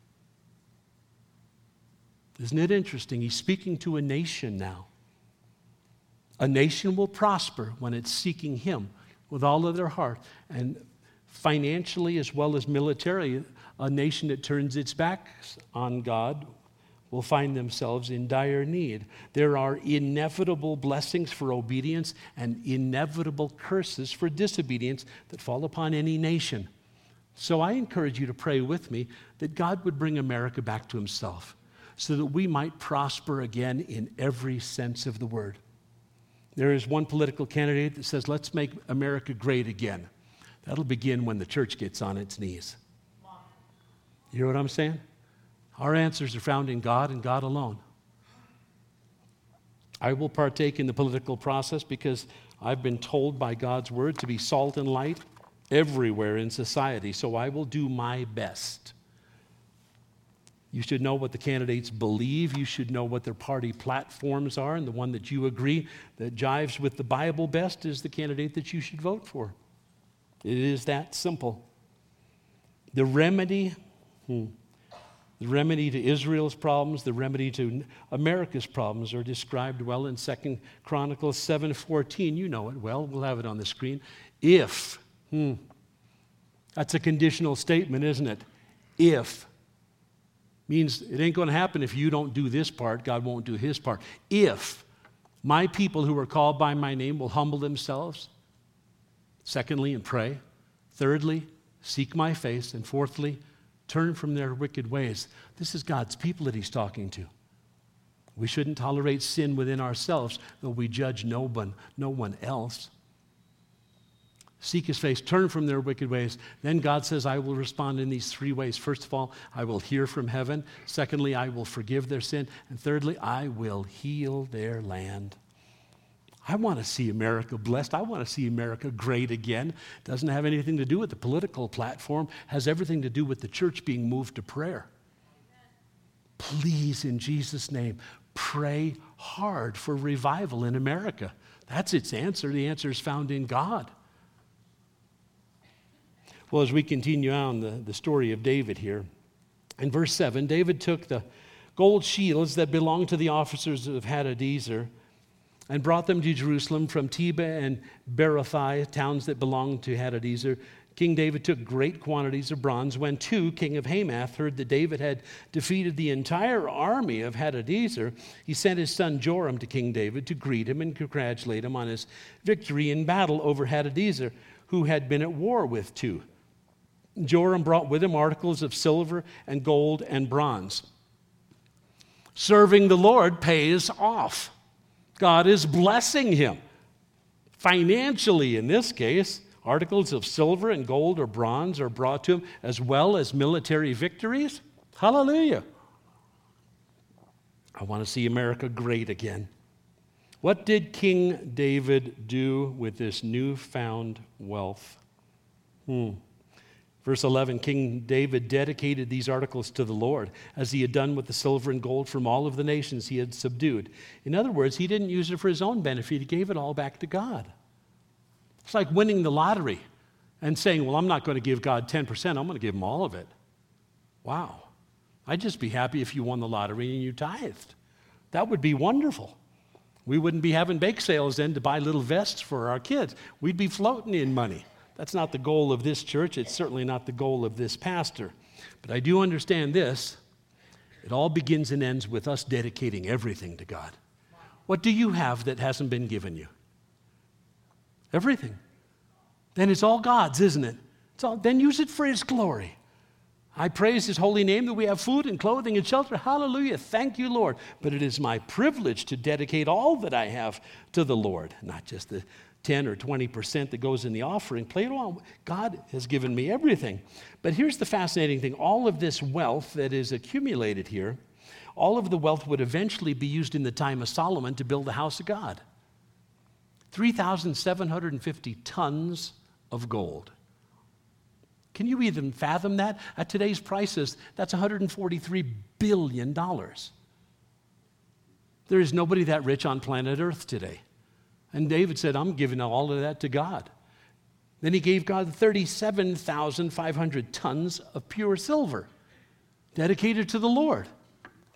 Isn't it interesting? He's speaking to a nation now. A nation will prosper when it's seeking him with all of their heart. And financially as well as militarily, a nation that turns its back on God will find themselves in dire need. There are inevitable blessings for obedience and inevitable curses for disobedience that fall upon any nation. So I encourage you to pray with me that God would bring America back to himself so that we might prosper again in every sense of the word. There is one political candidate that says, let's make America great again. That'll begin when the church gets on its knees. You hear what I'm saying? Our answers are found in God and God alone. I will partake in the political process because I've been told by God's word to be salt and light everywhere in society, so I will do my best. You should know what the candidates believe. You should know what their party platforms are, and the one that you agree that jives with the Bible best is the candidate that you should vote for. It is that simple. The remedy, hmm, the remedy to Israel's problems, the remedy to America's problems are described well in Second Chronicles seven fourteen. You know it well. We'll have it on the screen. If, hmm, that's a conditional statement, isn't it? If. Means it ain't going to happen if you don't do this part, God won't do his part. If my people who are called by my name will humble themselves, secondly, and pray, thirdly, seek my face, and fourthly, turn from their wicked ways. This is God's people that he's talking to. We shouldn't tolerate sin within ourselves, though we judge no one, no one else. Seek his face, turn from their wicked ways. Then God says, I will respond in these three ways. First of all, I will hear from heaven. Secondly, I will forgive their sin. And thirdly, I will heal their land. I want to see America blessed. I want to see America great again. Doesn't have anything to do with the political platform. Has everything to do with the church being moved to prayer. Please, in Jesus' name, pray hard for revival in America. That's its answer. The answer is found in God. Well, as we continue on the, the story of David here, in verse seven, David took the gold shields that belonged to the officers of Hadadezer and brought them to Jerusalem from Tebah and Berothai, towns that belonged to Hadadezer. King David took great quantities of bronze. When Tu, king of Hamath, heard that David had defeated the entire army of Hadadezer, he sent his son Joram to King David to greet him and congratulate him on his victory in battle over Hadadezer, who had been at war with Tu. Joram brought with him articles of silver and gold and bronze. Serving the Lord pays off. God is blessing him. Financially, in this case, articles of silver and gold or bronze are brought to him, as well as military victories. Hallelujah. I want to see America great again. What did King David do with this newfound wealth? Hmm. Verse eleven, King David dedicated these articles to the Lord, as he had done with the silver and gold from all of the nations he had subdued. In other words, he didn't use it for his own benefit. He gave it all back to God. It's like winning the lottery and saying, well, I'm not going to give God ten percent. I'm going to give him all of it. Wow. I'd just be happy if you won the lottery and you tithed. That would be wonderful. We wouldn't be having bake sales then to buy little vests for our kids. We'd be floating in money. That's not the goal of this church. It's certainly not the goal of this pastor. But I do understand this. It all begins and ends with us dedicating everything to God. What do you have that hasn't been given you? Everything. Then it's all God's, isn't it? It's all, then use it for his glory. I praise his holy name that we have food and clothing and shelter. Hallelujah. Thank you, Lord. But it is my privilege to dedicate all that I have to the Lord, not just the ten or twenty percent that goes in the offering. Play it on. God has given me everything. But here's the fascinating thing. All of this wealth that is accumulated here, all of the wealth would eventually be used in the time of Solomon to build the house of God. three thousand seven hundred fifty tons of gold. Can you even fathom that? At today's prices, that's one hundred forty-three billion dollars. There is nobody that rich on planet Earth today. And David said, I'm giving all of that to God. Then he gave God thirty-seven thousand five hundred tons of pure silver, dedicated to the Lord.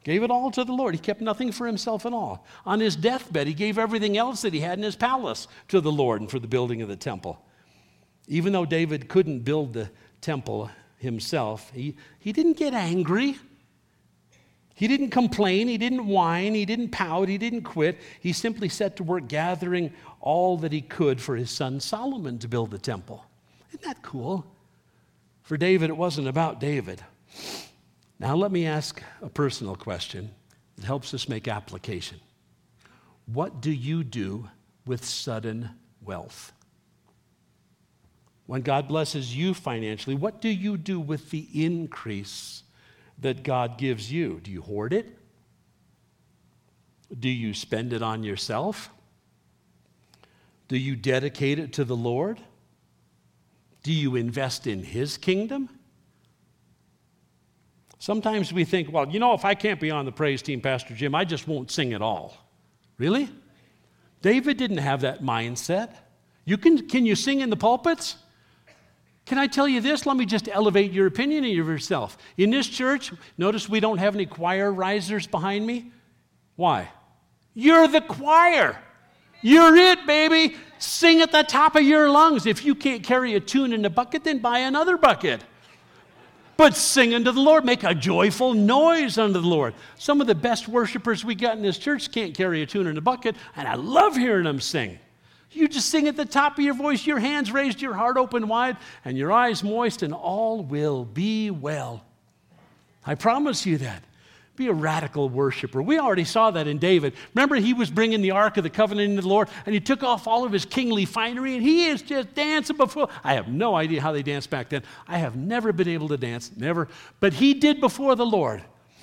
Gave it all to the Lord. He kept nothing for himself at all. On his deathbed, he gave everything else that he had in his palace to the Lord and for the building of the temple. Even though David couldn't build the temple himself, he, he didn't get angry. He didn't complain. He didn't whine. He didn't pout. He didn't quit. He simply set to work gathering all that he could for his son Solomon to build the temple. Isn't that cool? For David, it wasn't about David. Now let me ask a personal question that helps us make application. What do you do with sudden wealth? When God blesses you financially, what do you do with the increase that God gives you? Do you hoard it? Do you spend it on yourself? Do you dedicate it to the Lord? Do you invest in His kingdom? Sometimes we think, well, you know, if I can't be on the praise team, Pastor Jim, I just won't sing at all. Really? David didn't have that mindset. You can, can you sing in the pulpits? Can I tell you this? Let me just elevate your opinion of yourself. In this church, notice we don't have any choir risers behind me. Why? You're the choir. You're it, baby. Sing at the top of your lungs. If you can't carry a tune in a bucket, then buy another bucket. But sing unto the Lord. Make a joyful noise unto the Lord. Some of the best worshipers we got in this church can't carry a tune in a bucket, and I love hearing them sing. You just sing at the top of your voice, your hands raised, your heart open wide, and your eyes moist, and all will be well. I promise you that. Be a radical worshiper. We already saw that in David. Remember, he was bringing the Ark of the Covenant into the Lord, and he took off all of his kingly finery, and he is just dancing before. I have no idea how they danced back then. I have never been able to dance, never. But he did before the Lord.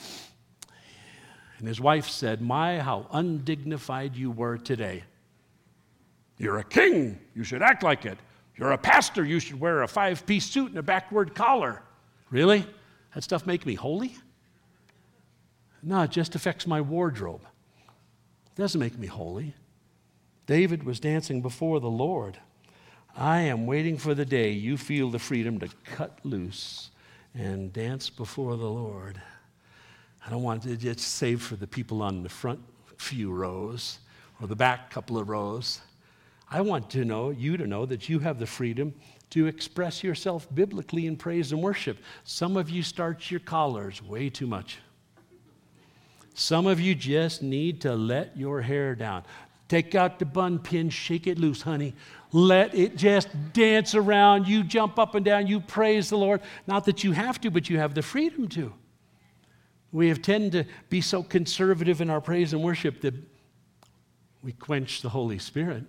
And his wife said, "My, how undignified you were today. You're a king. You should act like it. You're a pastor. You should wear a five-piece suit and a backward collar." Really? That stuff make me holy? No, it just affects my wardrobe. It doesn't make me holy. David was dancing before the Lord. I am waiting for the day you feel the freedom to cut loose and dance before the Lord. I don't want to just save for the people on the front few rows or the back couple of rows. I want to know, you to know, that you have the freedom to express yourself biblically in praise and worship. Some of you starch your collars way too much. Some of you just need to let your hair down. Take out the bun pin, shake it loose, honey. Let it just dance around. You jump up and down. You praise the Lord. Not that you have to, but you have the freedom to. We have tended to be so conservative in our praise and worship that we quench the Holy Spirit.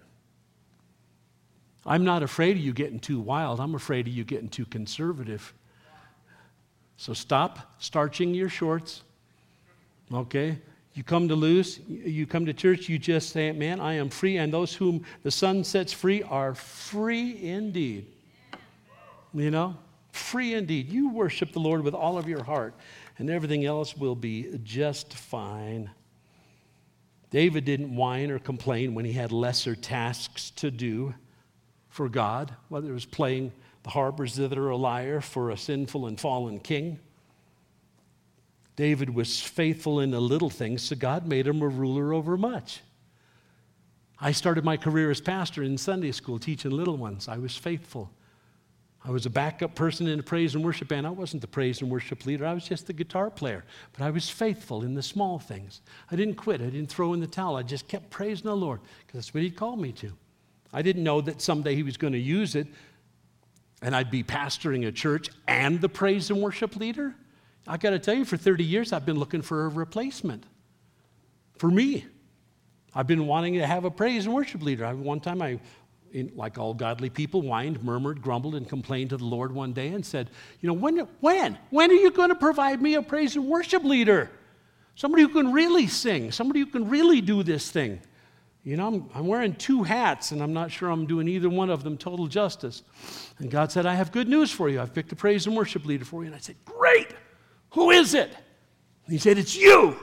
I'm not afraid of you getting too wild. I'm afraid of you getting too conservative. So stop starching your shorts. Okay? You come to loose, you come to church, you just say, "Man, I am free, and those whom the Son sets free are free indeed." You know? Free indeed. You worship the Lord with all of your heart, and everything else will be just fine. David didn't whine or complain when he had lesser tasks to do for God, whether it was playing the harp or zither or lyre for a sinful and fallen king. David was faithful in the little things, so God made him a ruler over much. I started my career as pastor in Sunday school, teaching little ones. I was faithful. I was a backup person in a praise and worship band. I wasn't the praise and worship leader. I was just the guitar player. But I was faithful in the small things. I didn't quit. I didn't throw in the towel. I just kept praising the Lord because that's what He called me to. I didn't know that someday He was going to use it and I'd be pastoring a church and the praise and worship leader. I got to tell you, for thirty years, I've been looking for a replacement for me. I've been wanting to have a praise and worship leader. I, one time, I, in, like all godly people, whined, murmured, grumbled, and complained to the Lord one day and said, you know, when, when, when are you going to provide me a praise and worship leader? Somebody who can really sing, somebody who can really do this thing. You know, I'm, I'm wearing two hats, and I'm not sure I'm doing either one of them total justice. And God said, I have good news for you. I've picked a praise and worship leader for you. And I said, great. Who is it? And He said, it's you.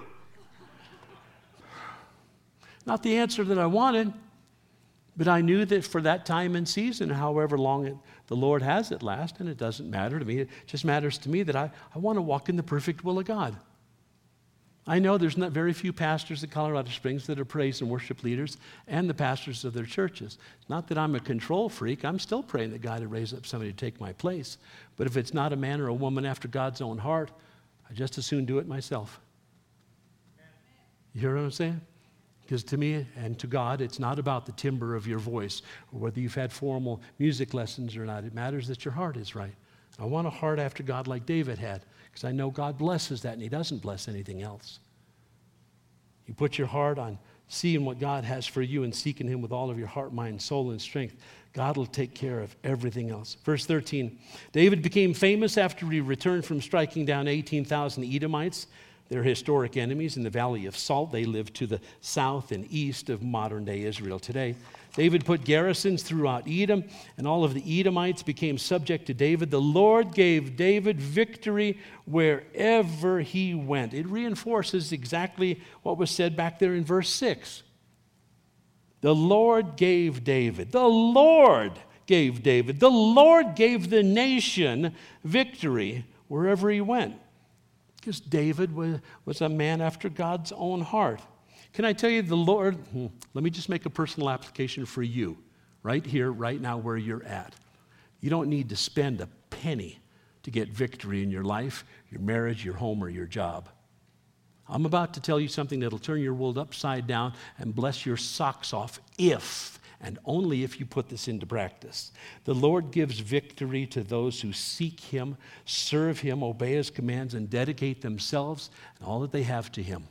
Not the answer that I wanted, but I knew that for that time and season, however long it, the Lord has it last, and it doesn't matter to me. It just matters to me that I, I want to walk in the perfect will of God. I know there's not very few pastors at Colorado Springs that are praise and worship leaders and the pastors of their churches. Not that I'm a control freak. I'm still praying that God would raise up somebody to take my place. But if it's not a man or a woman after God's own heart, I just as soon do it myself. You hear what I'm saying? Because to me and to God, it's not about the timbre of your voice or whether you've had formal music lessons or not. It matters that your heart is right. I want a heart after God like David had, because I know God blesses that and he doesn't bless anything else. You put your heart on seeing what God has for you and seeking him with all of your heart, mind, soul, and strength. God will take care of everything else. Verse thirteen, David became famous after he returned from striking down eighteen thousand Edomites. They're historic enemies in the Valley of Salt. They lived to the south and east of modern-day Israel today. David put garrisons throughout Edom, and all of the Edomites became subject to David. The Lord gave David victory wherever he went. It reinforces exactly what was said back there in verse six. The Lord gave David. The Lord gave David. The Lord gave the nation victory wherever he went. Because David was, was a man after God's own heart. Can I tell you, the Lord, hmm, let me just make a personal application for you, right here, right now, where you're at. You don't need to spend a penny to get victory in your life, your marriage, your home, or your job. I'm about to tell you something that'll turn your world upside down and bless your socks off if, and only if you put this into practice. The Lord gives victory to those who seek him, serve him, obey his commands, and dedicate themselves and all that they have to him.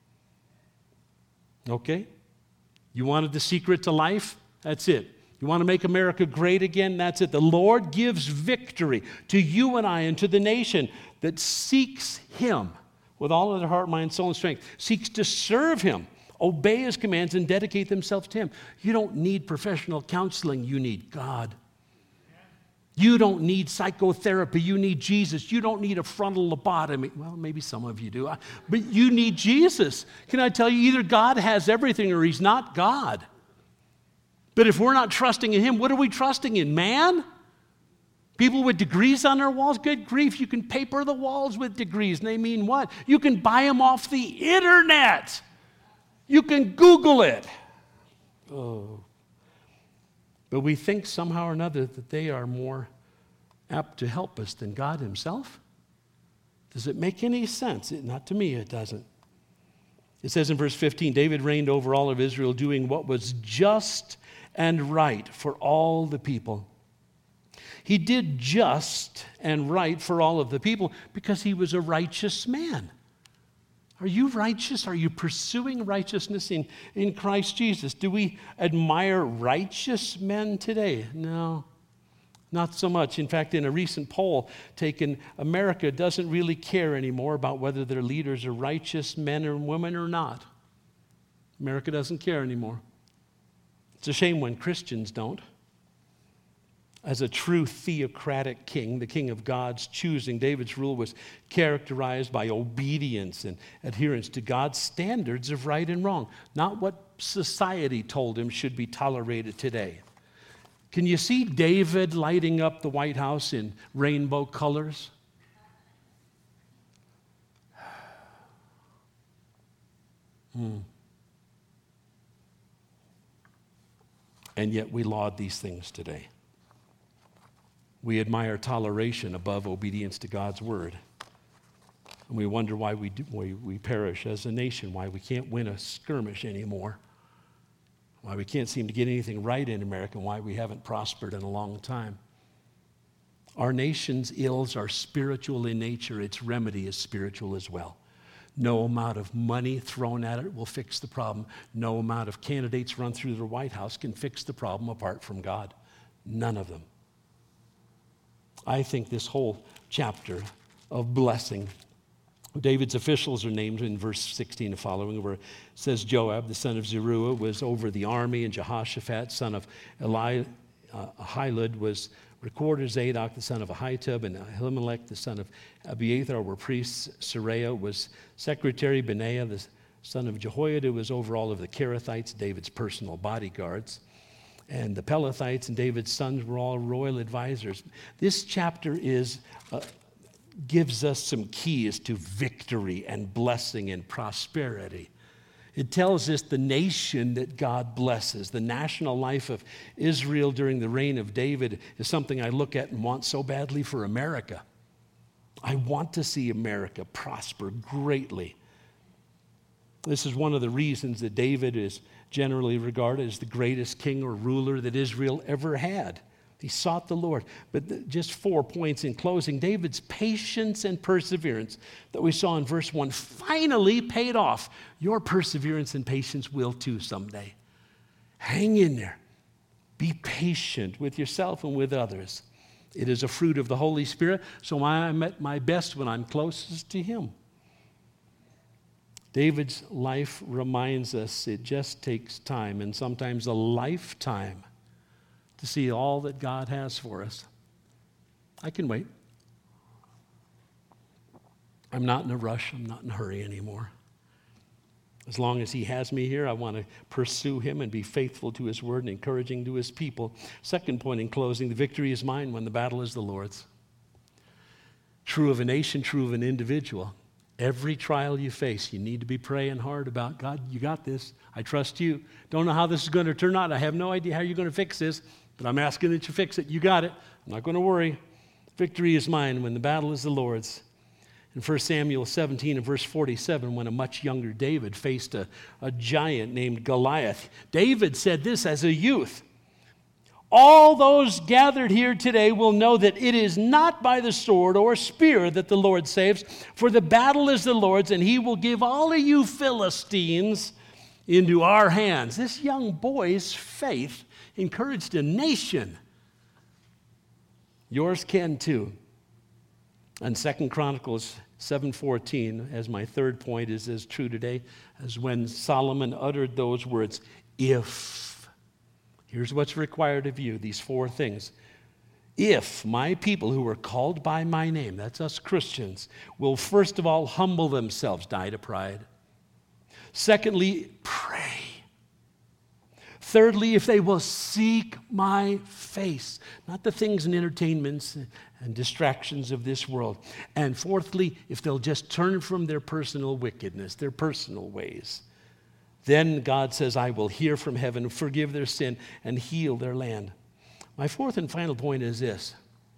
Okay? You wanted the secret to life? That's it. You want to make America great again? That's it. The Lord gives victory to you and I and to the nation that seeks him with all of their heart, mind, soul, and strength, seeks to serve him, obey his commands, and dedicate themselves to him. You don't need professional counseling. You need God. You don't need psychotherapy. You need Jesus. You don't need a frontal lobotomy. Well, maybe some of you do. But you need Jesus. Can I tell you, either God has everything or he's not God. But if we're not trusting in him, what are we trusting in? Man? People with degrees on their walls? Good grief, you can paper the walls with degrees. And they mean what? You can buy them off the internet. You can Google it. Oh. But we think somehow or another that they are more apt to help us than God himself. Does it make any sense? It, not to me, it doesn't. It says in verse fifteen, David reigned over all of Israel, doing what was just and right for all the people. He did just and right for all of the people because he was a righteous man. Are you righteous? Are you pursuing righteousness in, in Christ Jesus? Do we admire righteous men today? No, not so much. In fact, in a recent poll taken, America doesn't really care anymore about whether their leaders are righteous men or women or not. America doesn't care anymore. It's a shame when Christians don't. As a true theocratic king, the king of God's choosing, David's rule was characterized by obedience and adherence to God's standards of right and wrong, not what society told him should be tolerated today. Can you see David lighting up the White House in rainbow colors? Hmm. And yet we laud these things today. We admire toleration above obedience to God's word. And we wonder why we, do, why we perish as a nation, why we can't win a skirmish anymore, why we can't seem to get anything right in America, and why we haven't prospered in a long time. Our nation's ills are spiritual in nature. Its remedy is spiritual as well. No amount of money thrown at it will fix the problem. No amount of candidates run through the White House can fix the problem apart from God. None of them. I think this whole chapter of blessing, David's officials are named in verse sixteen and following, where it says Joab, the son of Zeruiah, was over the army, and Jehoshaphat, son of Eli, uh, Ahilud, was recorder. Zadok, the son of Ahitub, and Ahimelech, the son of Abiathar, were priests. Sariah was secretary. Benaiah, the son of Jehoiada, was over all of the Kerethites, David's personal bodyguards. And the Pelethites and David's sons were all royal advisors. This chapter is uh, gives us some keys to victory and blessing and prosperity. It tells us the nation that God blesses. The national life of Israel during the reign of David is something I look at and want so badly for America. I want to see America prosper greatly. This is one of the reasons that David is generally regarded as the greatest king or ruler that Israel ever had. He sought the Lord. But th- just four points in closing. David's patience and perseverance that we saw in verse one finally paid off. Your perseverance and patience will too someday. Hang in there. Be patient with yourself and with others. It is a fruit of the Holy Spirit, so I'm at my best when I'm closest to Him. David's life reminds us it just takes time, and sometimes a lifetime, to see all that God has for us. I can wait. I'm not in a rush. I'm not in a hurry anymore. As long as He has me here, I want to pursue Him and be faithful to His word and encouraging to His people. Second point in closing, the victory is mine when the battle is the Lord's. True of a nation, true of an individual. Every trial you face, you need to be praying hard about, God, you got this. I trust you. Don't know how this is going to turn out. I have no idea how you're going to fix this, but I'm asking that you fix it. You got it. I'm not going to worry. Victory is mine when the battle is the Lord's. In First Samuel seventeen and verse forty-seven, when a much younger David faced a, a giant named Goliath, David said this as a youth: all those gathered here today will know that it is not by the sword or spear that the Lord saves, for the battle is the Lord's, and He will give all of you Philistines into our hands. This young boy's faith encouraged a nation. Yours can too. And Second Chronicles seven fourteen, as my third point, is as true today as when Solomon uttered those words, if. Here's what's required of you, these four things. If my people who are called by my name, that's us Christians, will first of all humble themselves, die to pride. Secondly, pray. Thirdly, if they will seek my face, not the things and entertainments and distractions of this world. And fourthly, if they'll just turn from their personal wickedness, their personal ways. Then God says, I will hear from heaven, forgive their sin, and heal their land. My fourth and final point is this.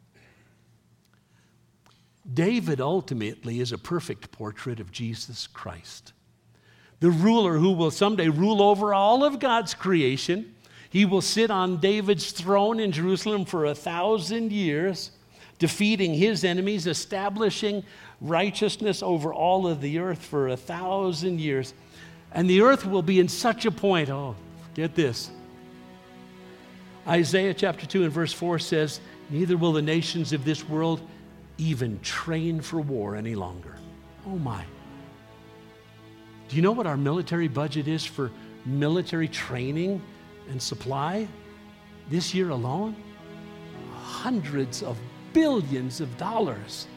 David ultimately is a perfect portrait of Jesus Christ, the ruler who will someday rule over all of God's creation. He will sit on David's throne in Jerusalem for a thousand years, defeating his enemies, establishing righteousness over all of the earth for a thousand years. And the earth will be in such a point, oh, get this. Isaiah chapter two and verse four says, neither will the nations of this world even train for war any longer. Oh my. Do you know what our military budget is for military training and supply this year alone? Hundreds of billions of dollars.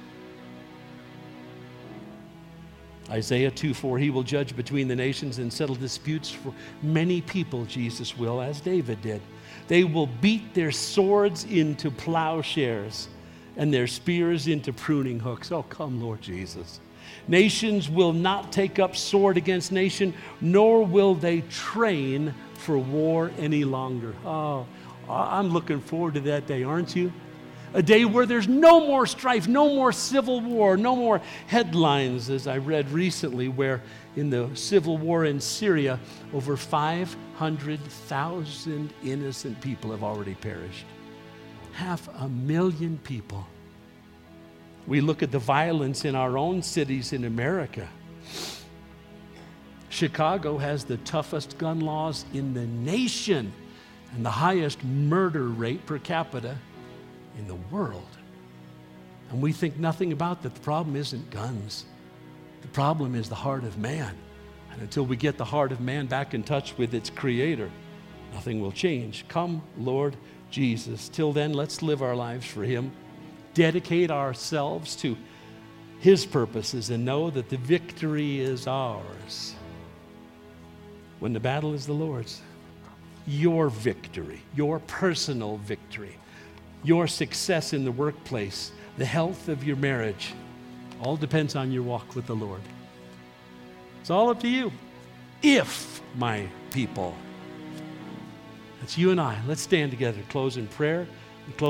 Isaiah two four, he will judge between the nations and settle disputes for many people, Jesus will, as David did. They will beat their swords into plowshares and their spears into pruning hooks. Oh, come, Lord Jesus. Nations will not take up sword against nation, nor will they train for war any longer. Oh, I'm looking forward to that day, aren't you? A day where there's no more strife, no more civil war, no more headlines, as I read recently, where in the civil war in Syria, over five hundred thousand innocent people have already perished. Half a million people. We look at the violence in our own cities in America. Chicago has the toughest gun laws in the nation and the highest murder rate per capita in the world. And we think nothing about that. The problem isn't guns. The problem is the heart of man. And until we get the heart of man back in touch with its creator, nothing will change. Come, Lord Jesus. Till then, let's live our lives for Him. Dedicate ourselves to His purposes and know that the victory is ours. When the battle is the Lord's, your victory, your personal victory, your success in the workplace, the health of your marriage, All depends on your walk with the Lord. It's all up to you. If my people. It's you and I. Let's stand together, close in prayer.